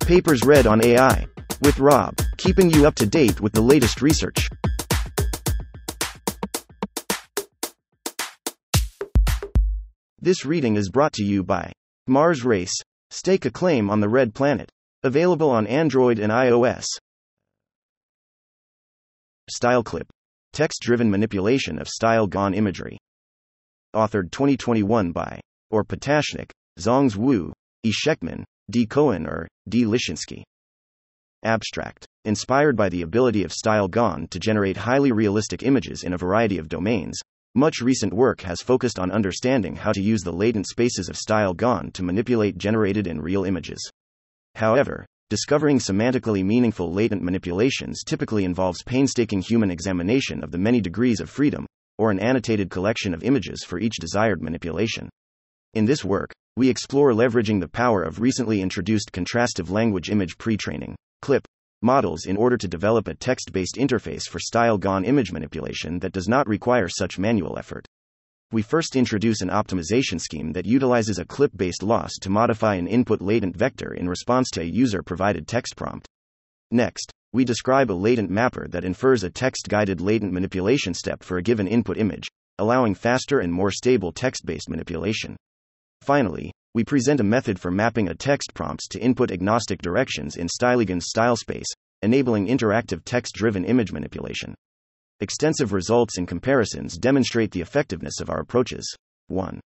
Papers read on AI. With Rob, keeping you up to date with the latest research. This reading is brought to you by Mars Race. Stake a claim on the Red Planet. Available on Android and iOS. StyleClip. Text-driven manipulation of style-gone imagery. Authored 2021 by Or Patashnik, Zhongs Wu, E. Sheckman, D. Cohen or D. Lishinsky. Abstract. Inspired by the ability of style-gone to generate highly realistic images in a variety of domains, much recent work has focused on understanding how to use the latent spaces of style-gone to manipulate generated and real images. However, discovering semantically meaningful latent manipulations typically involves painstaking human examination of the many degrees of freedom, or an annotated collection of images for each desired manipulation. In this work, we explore leveraging the power of recently introduced contrastive language image pre-training (CLIP) models in order to develop a text-based interface for style-gone image manipulation that does not require such manual effort. We first introduce an optimization scheme that utilizes a CLIP-based loss to modify an input latent vector in response to a user-provided text prompt. Next, we describe a latent mapper that infers a text-guided latent manipulation step for a given input image, allowing faster and more stable text-based manipulation. Finally, we present a method for mapping a text prompts to input-agnostic directions in StyleGAN's style space, enabling interactive text-driven image manipulation. Extensive results and comparisons demonstrate the effectiveness of our approaches. 1.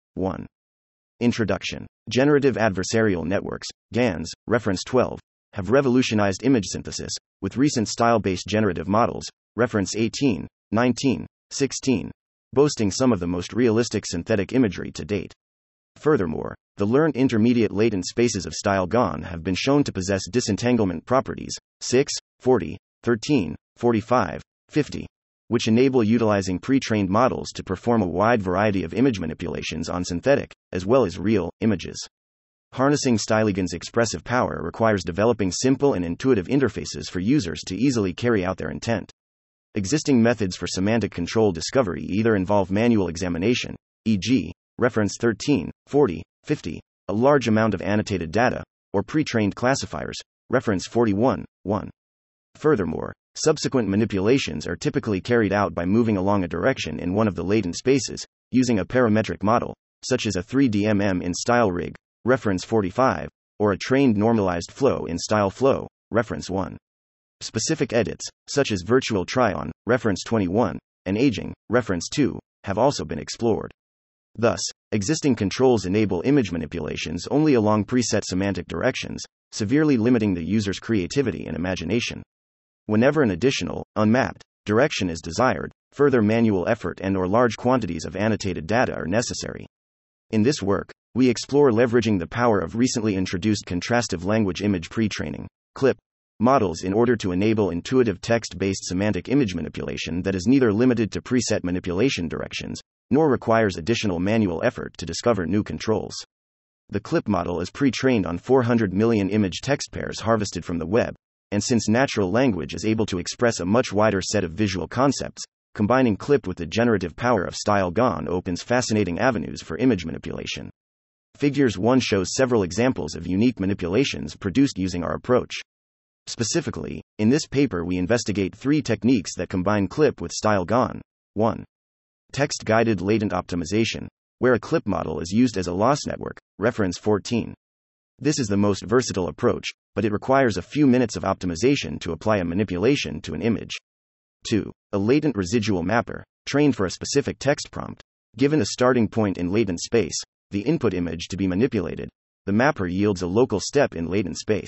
Introduction. Generative adversarial networks, GANs, reference 12, have revolutionized image synthesis, with recent style-based generative models, reference 18, 19, 16, boasting some of the most realistic synthetic imagery to date. Furthermore, the learned intermediate latent spaces of style-gone have been shown to possess disentanglement properties, 6, 40, 13, 45, 50, which enable utilizing pre-trained models to perform a wide variety of image manipulations on synthetic, as well as real, images. Harnessing StyleGAN's expressive power requires developing simple and intuitive interfaces for users to easily carry out their intent. Existing methods for semantic control discovery either involve manual examination, e.g., reference 13, 40, 50, a large amount of annotated data, or pre-trained classifiers, reference 41, 1. Furthermore, subsequent manipulations are typically carried out by moving along a direction in one of the latent spaces, using a parametric model, such as a 3DMM in StyleRig, reference 45, or a trained normalized flow in StyleFlow, reference 1. Specific edits, such as virtual try-on, reference 21, and aging, reference 2, have also been explored. Thus, existing controls enable image manipulations only along preset semantic directions, severely limiting the user's creativity and imagination. Whenever an additional, unmapped, direction is desired, further manual effort and/or large quantities of annotated data are necessary. In this work, we explore leveraging the power of recently introduced contrastive language image pre-training (CLIP) models in order to enable intuitive text-based semantic image manipulation that is neither limited to preset manipulation directions, nor requires additional manual effort to discover new controls. The CLIP model is pre-trained on 400 million image text pairs harvested from the web, and since natural language is able to express a much wider set of visual concepts, combining CLIP with the generative power of style-gone opens fascinating avenues for image manipulation. Figures 1 shows several examples of unique manipulations produced using our approach. Specifically, in this paper we investigate 3 techniques that combine CLIP with style-gone. 1. Text-guided latent optimization, where a CLIP model is used as a loss network, reference 14. This is the most versatile approach, but it requires a few minutes of optimization to apply a manipulation to an image. 2. A latent residual mapper, trained for a specific text prompt. Given a starting point in latent space, the input image to be manipulated, the mapper yields a local step in latent space.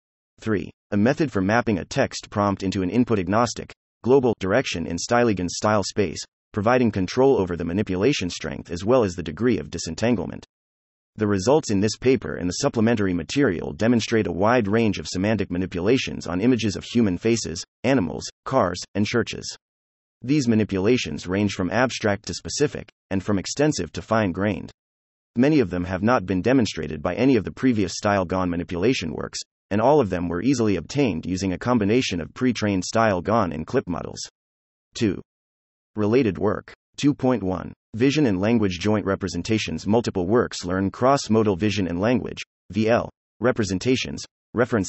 3. A method for mapping a text prompt into an input-agnostic, global direction in StyleGAN's style space, providing control over the manipulation strength as well as the degree of disentanglement. The results in this paper and the supplementary material demonstrate a wide range of semantic manipulations on images of human faces, animals, cars, and churches. These manipulations range from abstract to specific, and from extensive to fine-grained. Many of them have not been demonstrated by any of the previous style-gone manipulation works, and all of them were easily obtained using a combination of pre-trained style-gone and CLIP models. 2. Related work. 2.1. Vision and Language Joint Representations. Multiple works learn cross-modal vision and language, VL, representations, reference 8,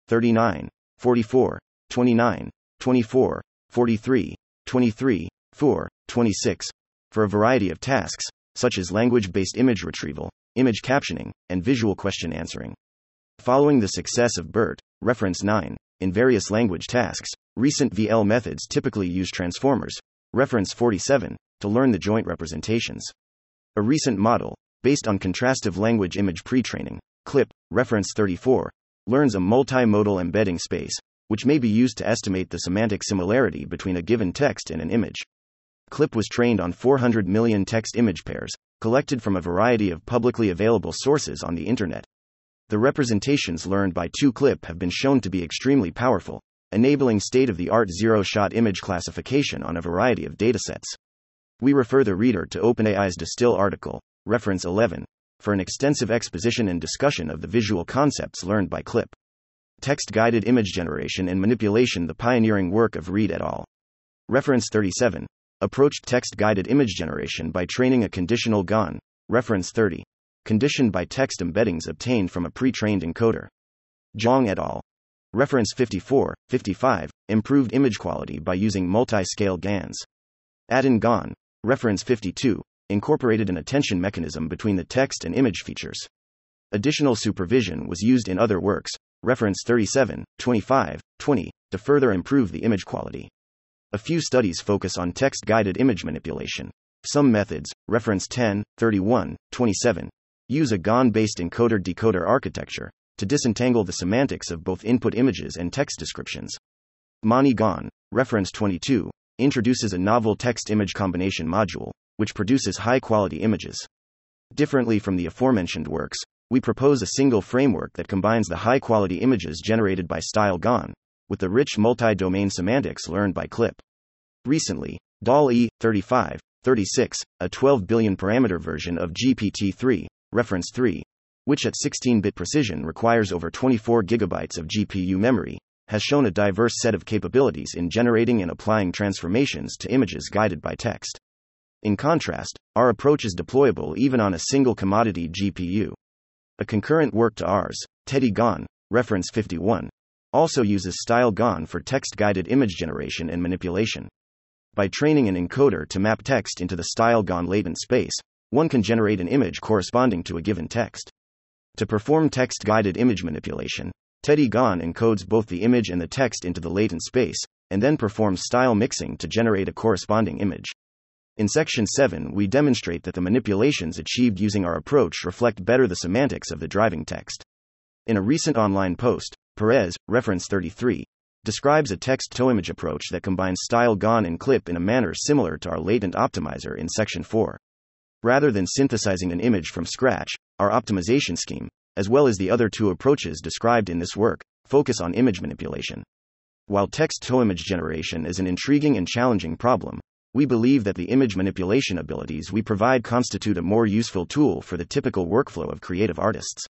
39, 44, 29, 24, 43, 23, 4, 26, for a variety of tasks, such as language-based image retrieval, image captioning, and visual question answering. Following the success of BERT, reference 9, in various language tasks, recent VL methods typically use transformers, reference 47, to learn the joint representations. A recent model, based on contrastive language image pre-training, CLIP, reference 34, learns a multimodal embedding space, which may be used to estimate the semantic similarity between a given text and an image. CLIP was trained on 400 million text-image pairs, collected from a variety of publicly available sources on the Internet. The representations learned by 2CLIP have been shown to be extremely powerful, enabling state-of-the-art zero-shot image classification on a variety of datasets. We refer the reader to OpenAI's Distill article, reference 11, for an extensive exposition and discussion of the visual concepts learned by CLIP. Text-guided image generation and manipulation, the pioneering work of Reed et al. Reference 37. Approached text-guided image generation by training a conditional GAN, reference 30, conditioned by text embeddings obtained from a pre-trained encoder. Zhang et al. Reference 54, 55, improved image quality by using multi-scale GANs. Addon GAN, reference 52, incorporated an attention mechanism between the text and image features. Additional supervision was used in other works, reference 37, 25, 20, to further improve the image quality. A few studies focus on text-guided image manipulation. Some methods, reference 10, 31, 27, use a GAN-based encoder-decoder architecture to disentangle the semantics of both input images and text descriptions. MANI-GAN, reference 22, introduces a novel text-image combination module, which produces high-quality images. Differently from the aforementioned works, we propose a single framework that combines the high-quality images generated by Style GAN with the rich multi-domain semantics learned by CLIP. Recently, DAL-E 35, 36, a 12 billion parameter version of GPT-3, reference 3, which at 16-bit precision requires over 24 gigabytes of GPU memory, has shown a diverse set of capabilities in generating and applying transformations to images guided by text. In contrast, our approach is deployable even on a single commodity GPU. A concurrent work to ours, Teddy GAN, reference 51, also uses Style GAN for text-guided image generation and manipulation. By training an encoder to map text into the Style GAN latent space, one can generate an image corresponding to a given text. To perform text-guided image manipulation, Teddy GAN encodes both the image and the text into the latent space, and then performs style mixing to generate a corresponding image. In Section 7, we demonstrate that the manipulations achieved using our approach reflect better the semantics of the driving text. In a recent online post, Perez, reference 33, describes a text-to-image approach that combines Style GAN and CLIP in a manner similar to our latent optimizer in Section 4. Rather than synthesizing an image from scratch, our optimization scheme, as well as the other two approaches described in this work, focus on image manipulation. While text-to-image generation is an intriguing and challenging problem, we believe that the image manipulation abilities we provide constitute a more useful tool for the typical workflow of creative artists.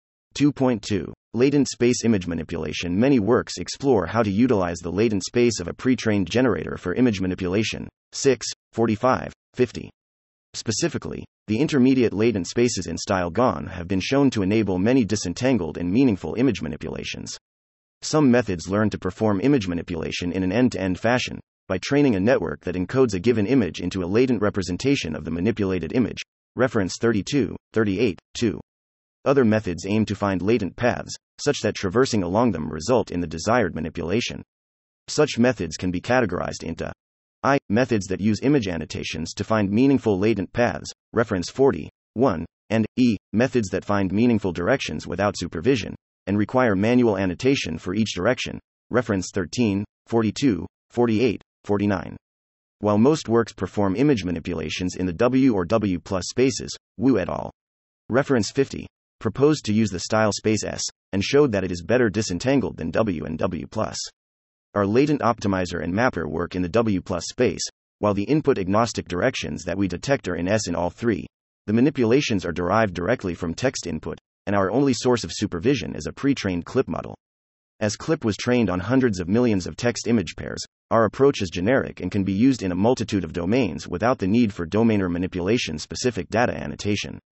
2.2. Latent space image manipulation. Many works explore how to utilize the latent space of a pre-trained generator for image manipulation. 6, 45, 50. Specifically, the intermediate latent spaces in Style GAN have been shown to enable many disentangled and meaningful image manipulations. Some methods learn to perform image manipulation in an end-to-end fashion, by training a network that encodes a given image into a latent representation of the manipulated image. Reference 32, 38, 2. Other methods aim to find latent paths, such that traversing along them result in the desired manipulation. Such methods can be categorized into I. Methods that use image annotations to find meaningful latent paths, reference 40, 1, and E. Methods that find meaningful directions without supervision, and require manual annotation for each direction, reference 13, 42, 48, 49. While most works perform image manipulations in the W or W+ spaces, Wu et al. Reference 50. Proposed to use the style space S, and showed that it is better disentangled than W and W+. Our latent optimizer and mapper work in the W+ space, while the input agnostic directions that we detect are in S in all three. The manipulations are derived directly from text input, and our only source of supervision is a pre-trained CLIP model. As CLIP was trained on hundreds of millions of text image pairs, our approach is generic and can be used in a multitude of domains without the need for domainer manipulation-specific data annotation.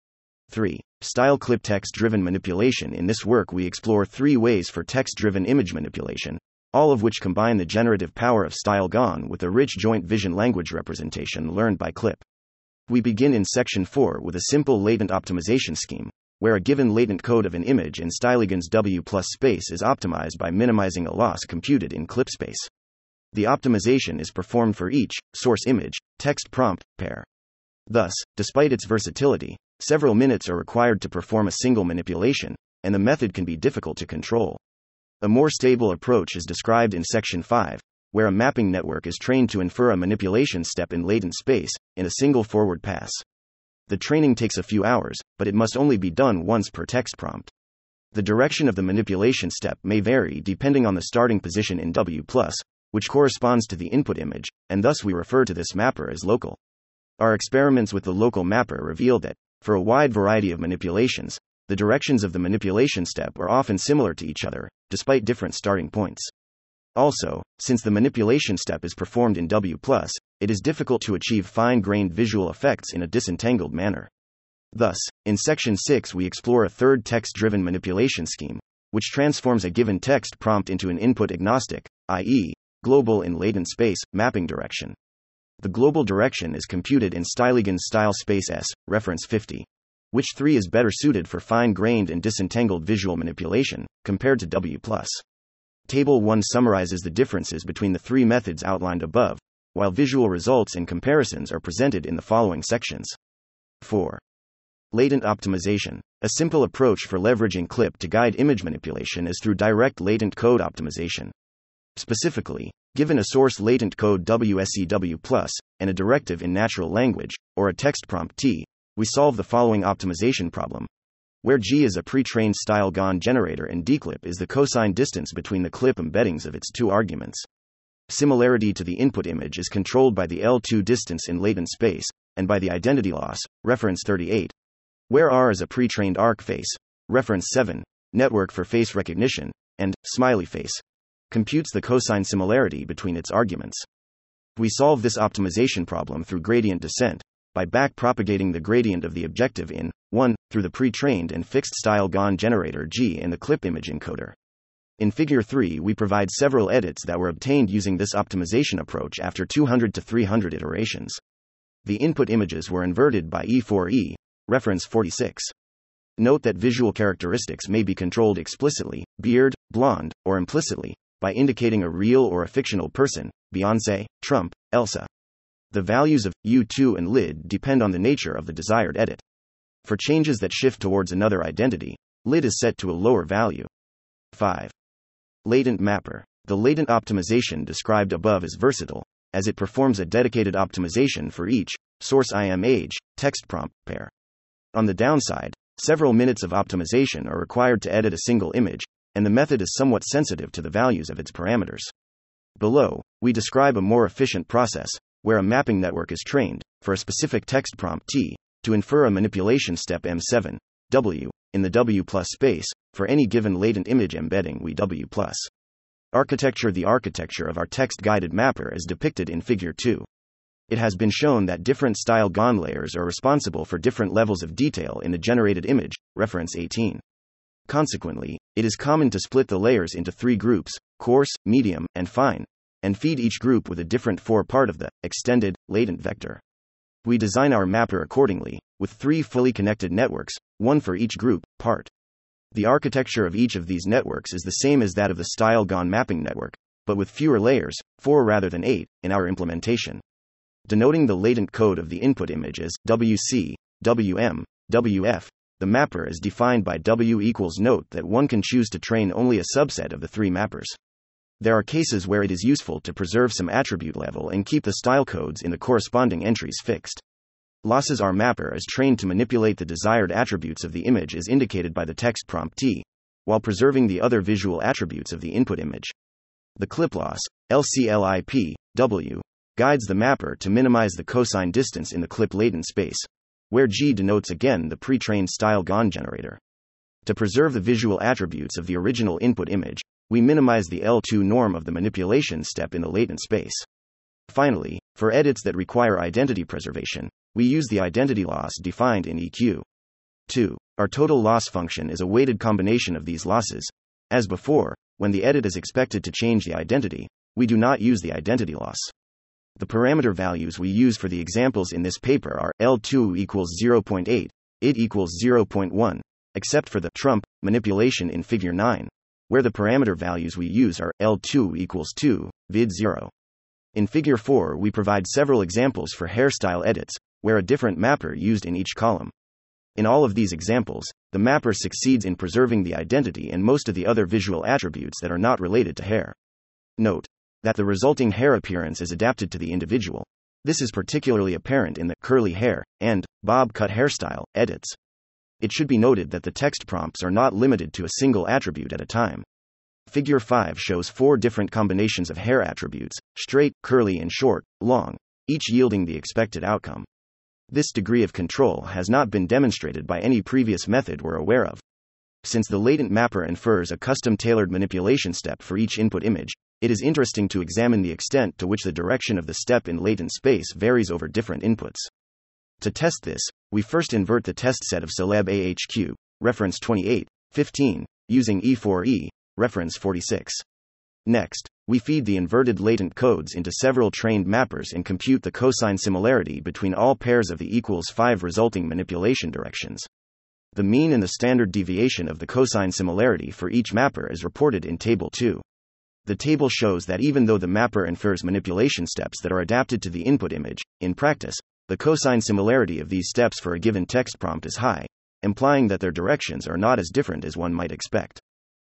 3. Style clip text-driven manipulation. In this work we explore 3 ways for text-driven image manipulation, all of which combine the generative power of StyleGAN with a rich joint vision language representation learned by clip. We begin in section 4 with a simple latent optimization scheme, where a given latent code of an image in StyleGAN's W+ space is optimized by minimizing a loss computed in clip space. The optimization is performed for each source image text prompt pair. Thus, despite its versatility, several minutes are required to perform a single manipulation, and the method can be difficult to control. A more stable approach is described in section 5, where a mapping network is trained to infer a manipulation step in latent space in a single forward pass. The training takes a few hours, but it must only be done once per text prompt. The direction of the manipulation step may vary depending on the starting position in W+, which corresponds to the input image, and thus we refer to this mapper as local. Our experiments with the local mapper reveal that, for a wide variety of manipulations, the directions of the manipulation step are often similar to each other, despite different starting points. Also, since the manipulation step is performed in W+, it is difficult to achieve fine-grained visual effects in a disentangled manner. Thus, in section 6 we explore a third text-driven manipulation scheme, which transforms a given text prompt into an input-agnostic, i.e., global in latent space, mapping direction. The global direction is computed in StyleGAN style space S, reference 50. Which 3 is better suited for fine-grained and disentangled visual manipulation, compared to W+. Table 1 summarizes the differences between the 3 methods outlined above, while visual results and comparisons are presented in the following sections. 4. Latent optimization. A simple approach for leveraging clip to guide image manipulation is through direct latent code optimization. Specifically, given a source latent code WSEW+, and a directive in natural language, or a text prompt T, we solve the following optimization problem, where G is a pre-trained StyleGAN generator and dclip is the cosine distance between the clip embeddings of its 2 arguments. Similarity to the input image is controlled by the L2 distance in latent space, and by the identity loss, reference 38, where R is a pre-trained arc face, reference 7, network for face recognition, and smiley face computes the cosine similarity between its arguments. We solve this optimization problem through gradient descent, by back-propagating the gradient of the objective in 1 through the pre-trained and fixed StyleGAN generator G in the clip image encoder. In Figure 3 we provide several edits that were obtained using this optimization approach after 200 to 300 iterations. The input images were inverted by E4E, reference 46. Note that visual characteristics may be controlled explicitly, beard, blonde, or implicitly, by indicating a real or a fictional person, Beyoncé, Trump, Elsa. The values of U2 and lid depend on the nature of the desired edit. For changes that shift towards another identity, lid is set to a lower value. 5. Latent mapper. The latent optimization described above is versatile, as it performs a dedicated optimization for each source image text prompt pair. On the downside, several minutes of optimization are required to edit a single image, and the method is somewhat sensitive to the values of its parameters. Below, we describe a more efficient process, where a mapping network is trained, for a specific text prompt T, to infer a manipulation step M7, W, in the W+ space, for any given latent image embedding W+. Architecture. The architecture of our text-guided mapper is depicted in Figure 2. It has been shown that different StyleGAN layers are responsible for different levels of detail in the generated image, reference 18. Consequently, it is common to split the layers into 3 groups, coarse, medium, and fine, and feed each group with a different 4 part of the extended, latent vector. We design our mapper accordingly, with 3 fully connected networks, 1 for each group, part. The architecture of each of these networks is the same as that of the StyleGAN mapping network, but with fewer layers, 4 rather than 8, in our implementation. Denoting the latent code of the input image as WC, WM, WF, the mapper is defined by W equals. Note that one can choose to train only a subset of the 3 mappers. There are cases where it is useful to preserve some attribute level and keep the style codes in the corresponding entries fixed. Losses. Our mapper is trained to manipulate the desired attributes of the image as indicated by the text prompt T, while preserving the other visual attributes of the input image. The clip loss, LCLIP, W, guides the mapper to minimize the cosine distance in the clip latent space, where G denotes again the pre-trained StyleGAN generator. To preserve the visual attributes of the original input image, we minimize the L2 norm of the manipulation step in the latent space. Finally, for edits that require identity preservation, we use the identity loss defined in EQ. 2. Our total loss function is a weighted combination of these losses. As before, when the edit is expected to change the identity, we do not use the identity loss. The parameter values we use for the examples in this paper are L2 equals 0.8, it equals 0.1, except for the trump manipulation in figure 9, where the parameter values we use are L2 equals 2, vid 0. In figure 4, we provide several examples for hairstyle edits, where a different mapper used in each column. In all of these examples, the mapper succeeds in preserving the identity and most of the other visual attributes that are not related to hair. Note that the resulting hair appearance is adapted to the individual. This is particularly apparent in the curly hair and bob cut hairstyle edits. It should be noted that the text prompts are not limited to a single attribute at a time. Figure 5 shows 4 different combinations of hair attributes: straight, curly, and short, long, each yielding the expected outcome. This degree of control has not been demonstrated by any previous method we're aware of. Since the latent mapper infers a custom-tailored manipulation step for each input image, it is interesting to examine the extent to which the direction of the step in latent space varies over different inputs. To test this, we first invert the test set of Celeb AHQ, reference 28, 15, using E4E, reference 46. Next, we feed the inverted latent codes into several trained mappers and compute the cosine similarity between all pairs of the equals 5 resulting manipulation directions. The mean and the standard deviation of the cosine similarity for each mapper is reported in Table 2. The table shows that even though the mapper infers manipulation steps that are adapted to the input image, in practice, the cosine similarity of these steps for a given text prompt is high, implying that their directions are not as different as one might expect.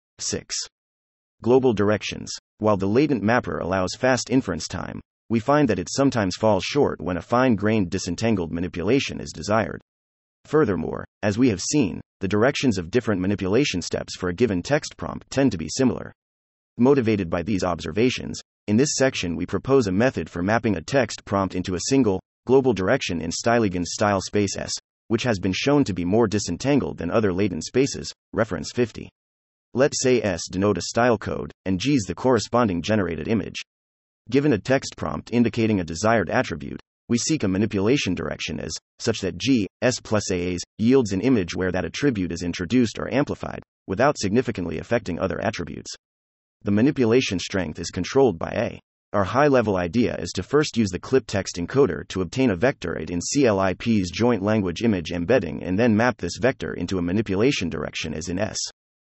6. Global directions. While the latent mapper allows fast inference time, we find that it sometimes falls short when a fine-grained disentangled manipulation is desired. Furthermore, as we have seen, the directions of different manipulation steps for a given text prompt tend to be similar. Motivated by these observations, in this section we propose a method for mapping a text prompt into a single, global direction in Styligan's style space S, which has been shown to be more disentangled than other latent spaces, reference 50. Let's say S denote a style code, and G is the corresponding generated image. Given a text prompt indicating a desired attribute, we seek a manipulation direction as, such that G, S plus AAs, yields an image where that attribute is introduced or amplified, without significantly affecting other attributes. The manipulation strength is controlled by A. Our high-level idea is to first use the clip text encoder to obtain a vector it in CLIP's joint language image embedding and then map this vector into a manipulation direction as in S.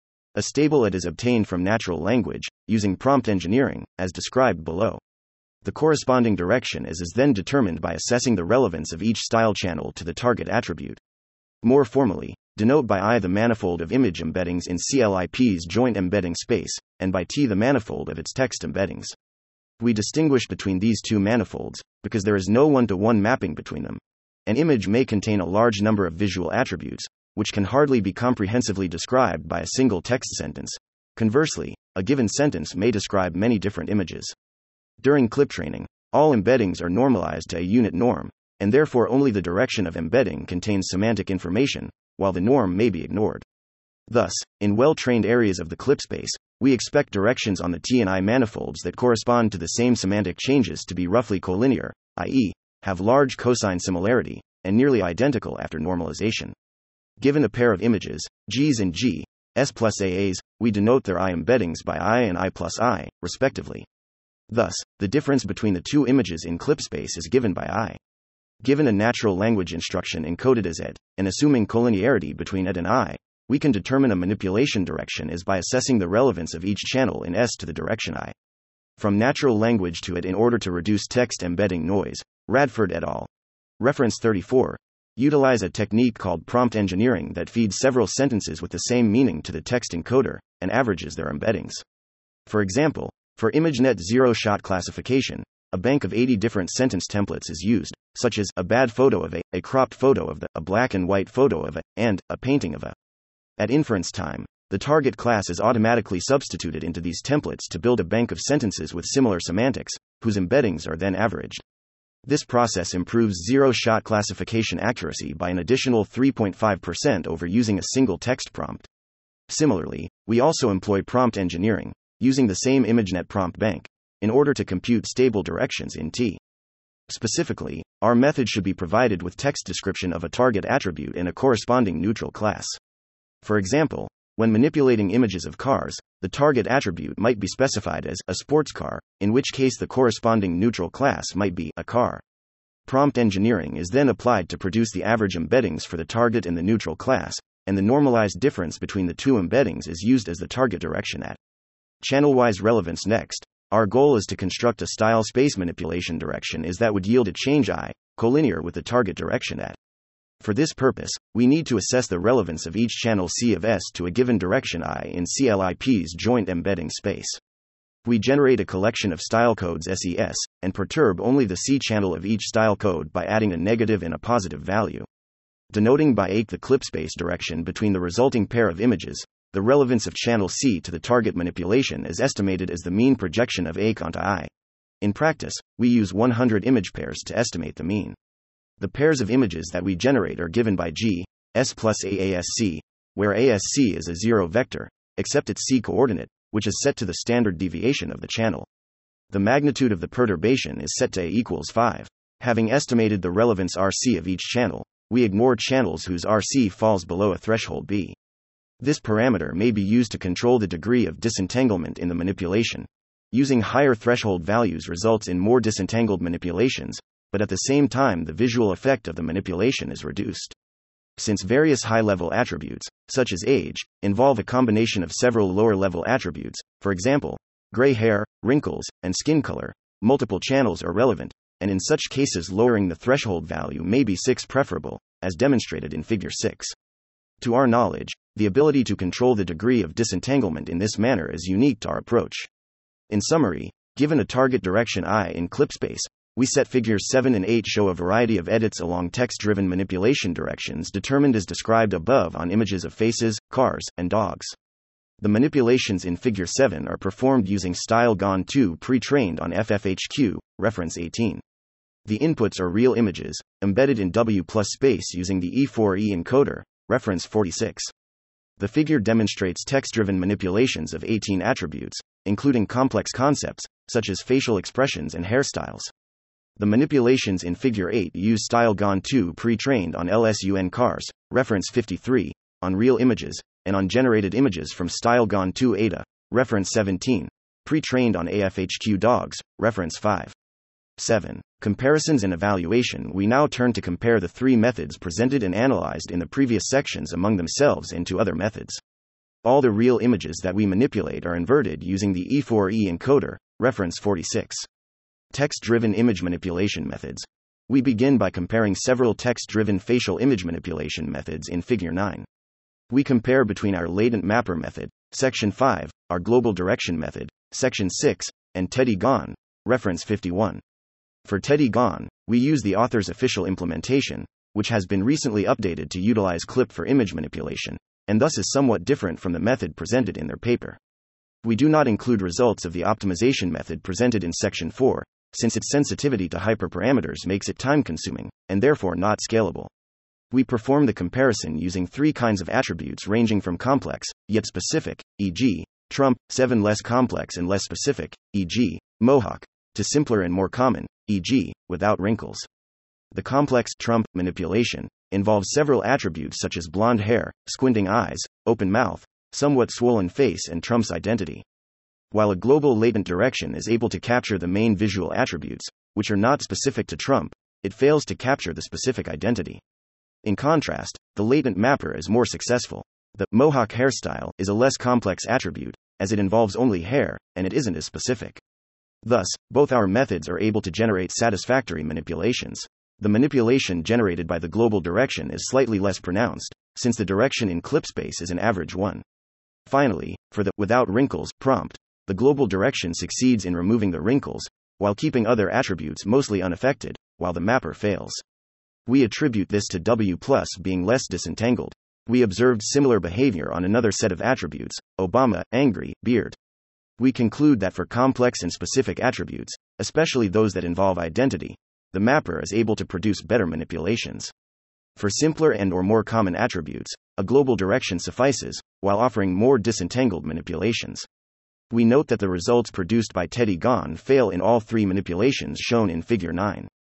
A stable it is obtained from natural language, using prompt engineering, as described below. The corresponding direction is then determined by assessing the relevance of each style channel to the target attribute. More formally, denote by I the manifold of image embeddings in CLIP's joint embedding space, and by T the manifold of its text embeddings. We distinguish between these two manifolds, because there is no one-to-one mapping between them. An image may contain a large number of visual attributes, which can hardly be comprehensively described by a single text sentence. Conversely, a given sentence may describe many different images. During clip training, all embeddings are normalized to a unit norm, and therefore only the direction of embedding contains semantic information, while the norm may be ignored. Thus, in well-trained areas of the clip space, we expect directions on the T and I manifolds that correspond to the same semantic changes to be roughly collinear, i.e., have large cosine similarity, and nearly identical after normalization. Given a pair of images, Gs and G, S plus AAs, we denote their I embeddings by I and I plus I, respectively. Thus, the difference between the two images in clip space is given by I. Given a natural language instruction encoded as ED, and assuming collinearity between ED and I, we can determine a manipulation direction as by assessing the relevance of each channel in S to the direction I. From natural language to ED in order to reduce text embedding noise, Radford et al. Reference 34. Utilize a technique called prompt engineering that feeds several sentences with the same meaning to the text encoder, and averages their embeddings. For example, for ImageNet zero-shot classification, a bank of 80 different sentence templates is used, such as a bad photo of a cropped photo of the, a black and white photo of a, and a painting of a. At inference time, the target class is automatically substituted into these templates to build a bank of sentences with similar semantics, whose embeddings are then averaged. This process improves zero-shot classification accuracy by an additional 3.5% over using a single text prompt. Similarly, we also employ prompt engineering, using the same ImageNet prompt bank, in order to compute stable directions in T. Specifically, our method should be provided with text description of a target attribute in a corresponding neutral class. For example, when manipulating images of cars, the target attribute might be specified as a sports car, in which case the corresponding neutral class might be a car. Prompt engineering is then applied to produce the average embeddings for the target and the neutral class, and the normalized difference between the two embeddings is used as the target direction at. Channel-wise relevance next. Our goal is to construct a style space manipulation direction that would yield a change I, collinear with the target direction at. For this purpose, we need to assess the relevance of each channel C of S to a given direction I in CLIP's joint embedding space. We generate a collection of style codes SES, and perturb only the C channel of each style code by adding a negative and a positive value. Denoting by AIK the clip space direction between the resulting pair of images, the relevance of channel C to the target manipulation is estimated as the mean projection of AIK onto I. In practice, we use 100 image pairs to estimate the mean. The pairs of images that we generate are given by G, S plus AASC, where ASC is a zero vector, except its C coordinate, which is set to the standard deviation of the channel. The magnitude of the perturbation is set to A equals 5. Having estimated the relevance RC of each channel, we ignore channels whose RC falls below a threshold B. This parameter may be used to control the degree of disentanglement in the manipulation. Using higher threshold values results in more disentangled manipulations, but at the same time the visual effect of the manipulation is reduced. Since various high-level attributes, such as age, involve a combination of several lower-level attributes, for example, gray hair, wrinkles, and skin color, multiple channels are relevant, and in such cases lowering the threshold value may be 6 preferable, as demonstrated in Figure 6. To our knowledge, the ability to control the degree of disentanglement in this manner is unique to our approach. In summary, given a target direction I in clip space, we set Figures 7 and 8 show a variety of edits along text-driven manipulation directions determined as described above on images of faces, cars, and dogs. The manipulations in Figure 7 are performed using StyleGAN2 pre-trained on FFHQ, reference 18. The inputs are real images, embedded in W+ space using the E4E encoder, reference 46. The figure demonstrates text-driven manipulations of 18 attributes, including complex concepts, such as facial expressions and hairstyles. The manipulations in Figure 8 use StyleGAN2 pre-trained on LSUN cars, reference 53, on real images, and on generated images from StyleGAN2 ADA, reference 17, pre-trained on AFHQ dogs, reference 5. 7. Comparisons and evaluation. We now turn to compare the three methods presented and analyzed in the previous sections among themselves and to other methods. All the real images that we manipulate are inverted using the E4E encoder, reference 46. Text-driven image manipulation methods. We begin by comparing several text-driven facial image manipulation methods in Figure 9. We compare between our latent mapper method, Section 5, our global direction method, Section 6, and Teddy-GAN, reference 51. For Teddy-GAN, we use the author's official implementation, which has been recently updated to utilize CLIP for image manipulation, and thus is somewhat different from the method presented in their paper. We do not include results of the optimization method presented in Section 4, since its sensitivity to hyperparameters makes it time-consuming, and therefore not scalable. We perform the comparison using three kinds of attributes ranging from complex, yet specific, e.g., Trump, 7 less complex and less specific, e.g., Mohawk, to simpler and more common, e.g., without wrinkles. The complex Trump manipulation involves several attributes such as blonde hair, squinting eyes, open mouth, somewhat swollen face, and Trump's identity. While a global latent direction is able to capture the main visual attributes, which are not specific to Trump, it fails to capture the specific identity. In contrast, the latent mapper is more successful. The Mohawk hairstyle is a less complex attribute, as it involves only hair, and it isn't as specific. Thus, both our methods are able to generate satisfactory manipulations. The manipulation generated by the global direction is slightly less pronounced, since the direction in clip space is an average one. Finally, for the without wrinkles prompt, the global direction succeeds in removing the wrinkles, while keeping other attributes mostly unaffected, while the mapper fails. We attribute this to W+ being less disentangled. We observed similar behavior on another set of attributes, Obama, angry, beard. We conclude that for complex and specific attributes, especially those that involve identity, the mapper is able to produce better manipulations. For simpler and or more common attributes, a global direction suffices, while offering more disentangled manipulations. We note that the results produced by Teddy-GAN fail in all three manipulations shown in Figure 9.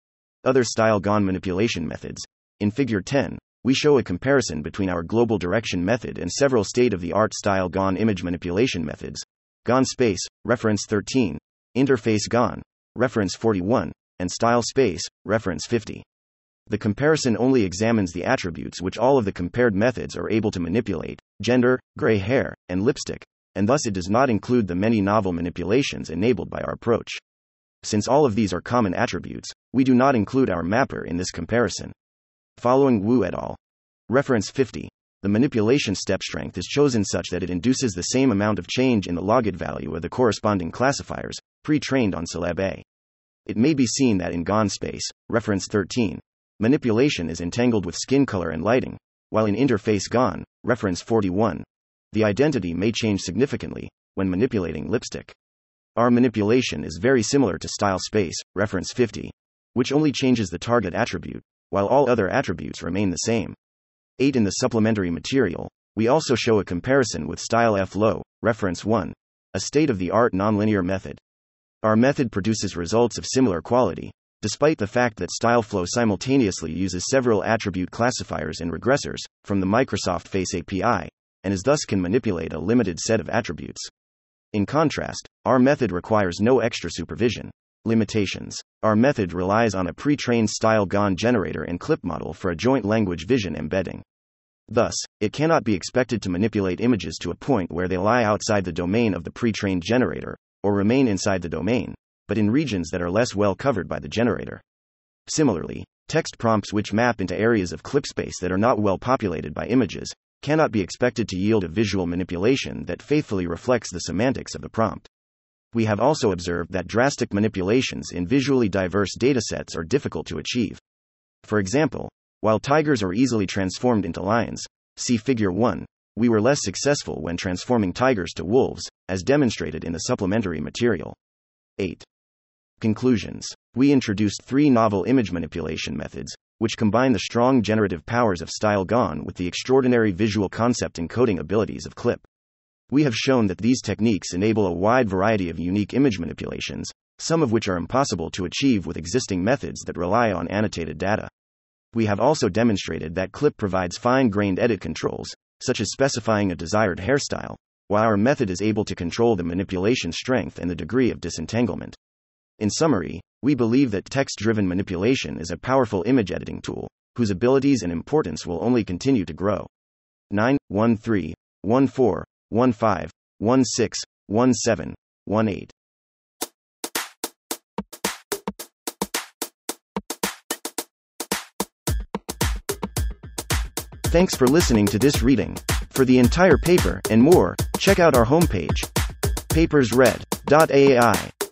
Other StyleGAN manipulation methods. In Figure 10, we show a comparison between our global direction method and several state-of-the-art StyleGAN image manipulation methods. GAN Space, reference 13, Interface GAN, reference 41, and Style Space, reference 50. The comparison only examines the attributes which all of the compared methods are able to manipulate: gender, gray hair, and lipstick, and thus it does not include the many novel manipulations enabled by our approach. Since all of these are common attributes, we do not include our mapper in this comparison. Following Wu et al. Reference 50, the manipulation step strength is chosen such that it induces the same amount of change in the logit value of the corresponding classifiers, pre-trained on Celeb A. It may be seen that in GAN Space, reference 13, manipulation is entangled with skin color and lighting, while in Interface GAN, reference 41, the identity may change significantly when manipulating lipstick. Our manipulation is very similar to Style Space, reference 50, which only changes the target attribute, while all other attributes remain the same. 8. In the supplementary material, we also show a comparison with StyleFlow, reference 1, a state-of-the-art nonlinear method. Our method produces results of similar quality, despite the fact that StyleFlow simultaneously uses several attribute classifiers and regressors from the Microsoft Face API, and thus can manipulate a limited set of attributes. In contrast, our method requires no extra supervision. Limitations. Our method relies on a pre-trained StyleGAN generator and clip model for a joint language vision embedding. Thus, it cannot be expected to manipulate images to a point where they lie outside the domain of the pre-trained generator, or remain inside the domain, but in regions that are less well covered by the generator. Similarly, text prompts which map into areas of clip space that are not well populated by images cannot be expected to yield a visual manipulation that faithfully reflects the semantics of the prompt. We have also observed that drastic manipulations in visually diverse datasets are difficult to achieve. For example, while tigers are easily transformed into lions, see Figure 1, we were less successful when transforming tigers to wolves, as demonstrated in the supplementary material. 8. Conclusions. We introduced 3 novel image manipulation methods, which combine the strong generative powers of StyleGAN with the extraordinary visual concept encoding abilities of CLIP. We have shown that these techniques enable a wide variety of unique image manipulations, some of which are impossible to achieve with existing methods that rely on annotated data. We have also demonstrated that CLIP provides fine-grained edit controls, such as specifying a desired hairstyle, while our method is able to control the manipulation strength and the degree of disentanglement. In summary, we believe that text-driven manipulation is a powerful image editing tool, whose abilities and importance will only continue to grow. 9, 13, 14, 15, 16, 17, 18. Thanks for listening to this reading. For the entire paper and more, check out our homepage, papersread.ai.